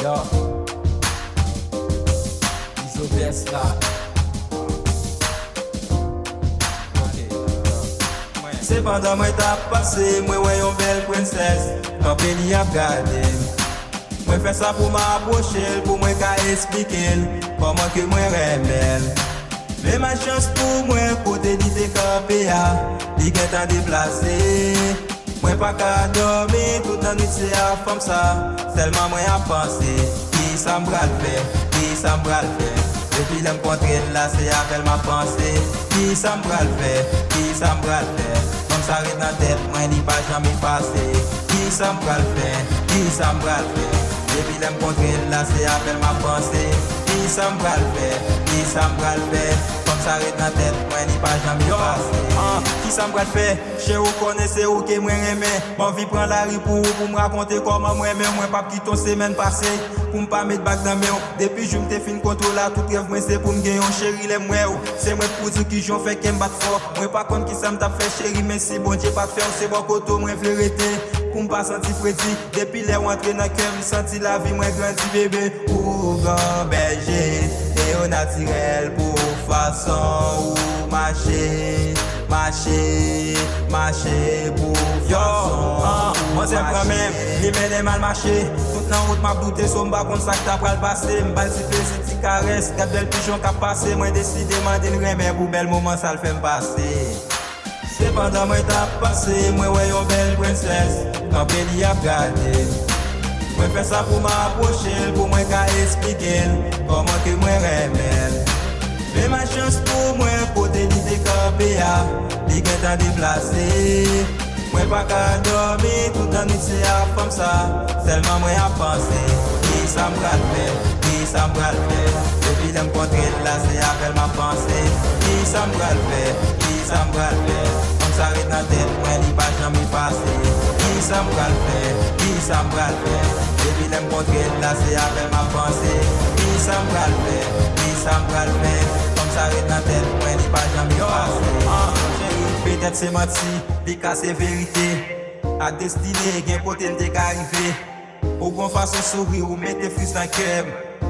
Yo, Iso best la. Se pandan mwen tap pase, mwen wè yon bel prinses, kampe li ap gade. Mwen fè sa pou mwen aproche, pou mwen ka explike koman ke mwen remel. Men ma chans pou mwen kote li te kampe ya, li gen tan deplase. Mwen pa ka dormi, tout nan nit se a fam sa, selman mwen a panse, ki sa mbral fè, ki sa mbral fè. Depi lem kontre la se avel ma panse, ki sa mbral fè, ki sa mbral fè. Kom sa ret nan tet, mwen li pa jami pase, ki sa mbral fè, ki sa mbral fè. Depi lem kontre la se avel ma panse, ki sa mbral fè, ki sa mbral fè. Kom sa ret nan tet, mwen li pa jami pase. Ki sa mbral fè, che ou kone se ou ke mwen reme. Mwen vi pran la ri pou m rakonte koman mwen men. Mwen pa pkiton semen pase, pou m pa met bak nan men. Depi jou m te fin kontrola, tout rev mwen se pou m gen yon chéri le mwen ou. Se mwen pou di ki joun fè kem bat fort. Mwen pa kon ki sa m tap fè chéri, men si bon Dje pat fè ou se bon koto mwen vle rete. Pou m pa santi fredi, depi le wantre nan kem, santi la vi mwen grandi bebe. Ou gan belge, e ou naturel pou fason ou mache, mache, mache pou fason. Mwen se pran men, li men mal mache. Tout nan route map doute, so mba kont sak ta pral pase. Mbal si plezi ti kares, kat bel pijon kap pase. Mwen deside manden reme pou bel momen sal fèm pase. Se pandan mwen tap pase, mwen wè yon bel prinses, kampe li ap gade. Mwen fè sa pou mwen aproche, pou mwen ka explike koman ke mwen remel. Men ma chans pou mwen kote li te kampe ya, li gen tan deplase. Mwen pa ka dormi, tout nan nit se a fam sa, selman mwen a panse, ki sa mbral fè, ki sa mbral fè. Depi lem kontre la se avel ma panse, ki sa mbral fè, ki sa mbral fè. Kom sa ret nan tet, mwen li pa jami pase, ki sa mbral fè, ki sa mbral fè. Depi lem kontre la se avel ma panse, ki sa mbral fè, ki sa mbral fè. Kom sa ret nan tet, mwen li pa jami pase. Peut-être c'est menti, li ka se verite. A destine gen poten te ka arrive. Ou gon fason souri ou mette fris nan kem.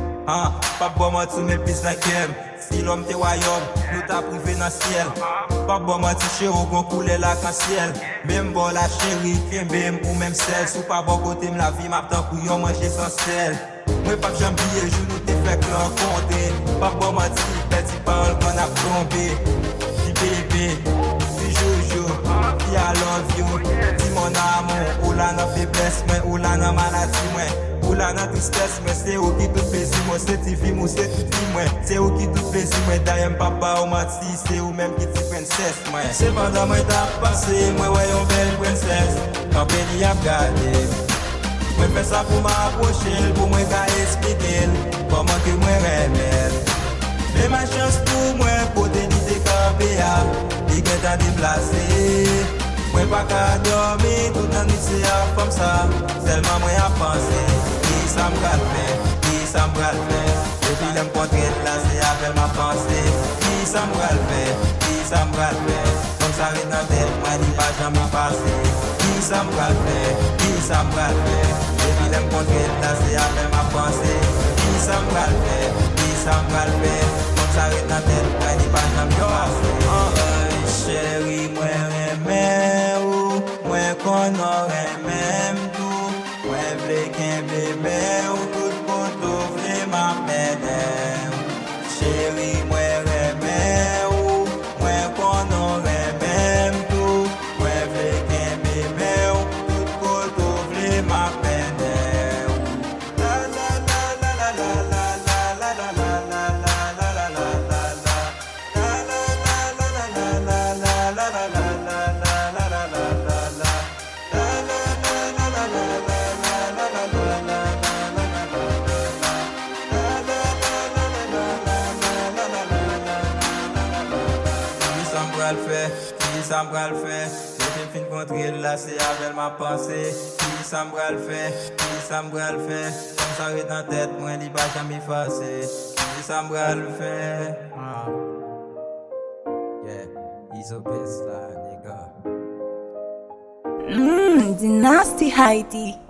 Pa bon menti ou met plis nan kem. Si l'homme te wayom, nou ta prive nan ciel. Pa bon menti che ou gon koule la kan ciel. Même bon la chéri, kembem ou même sel. Sou pa bon kote m la vi map tan kou yon manje sans sel. Mwen pa jambiye jou nou te fek renkontre. Pa bon menti, petit parole kon ap trompe. Di bébé, di joujou, di I love you. Di mon amour, ou la nan feblesse mwen, ou la nan maladi mwen. Ou la nan tristesse mwen, se ou ki tout plezi mwen. Se ti vi mwen, se tout vi mwen, se ou ki tout plezi mwen. Dayem papa ou mati, se ou menm ki ti prinses mwen. Se pandan mwen tap pase, mwen wè yon bel prinses, kampe li ap gade. Mwen fè sa pou mwen aproche, pou mwen ka explike koman ke mwen remel. Men ma chans pou mwen kote li te kampe ya, li gen tan deplase. Mwen pa ka dormi, tout nan nit se a fam sa, selman mwen a panse, ki sa mbral fè, ki sa mbral fè. Depi lem kontre la se avel ma panse, ki sa mbral fè, ki sa mbral fè. Kom sa ret nan tet, mwen li pa jami pase, ki sa mbral fè, ki sa mbral fè. Depi lem kontre la se avel ma panse, ki sa mbral fè, ki sa mbral fè. Kom sa ret nan tet, mwen li pa jami pase. Chéri mwen reme ou, mwen konon remem tou. Mwen vle ken bebe ou, tout koto vle ma mene ou. Chéri mwen reme ou, mwen konon remem tou. Mwen vle ken bebe ou, tout koto vle ma mene ou. La la la la la la la la la la la la la la la la la. Ki sa mbral fè, depi fin kontre la se avel ma panse. Ki sa mbral fè, ki sa mbral fè. Kom sa ret nan tet, mwen li pa jami fase. Ki sa mbral fè. Yeah, Iso best la, nigga. Dynasty Heidi.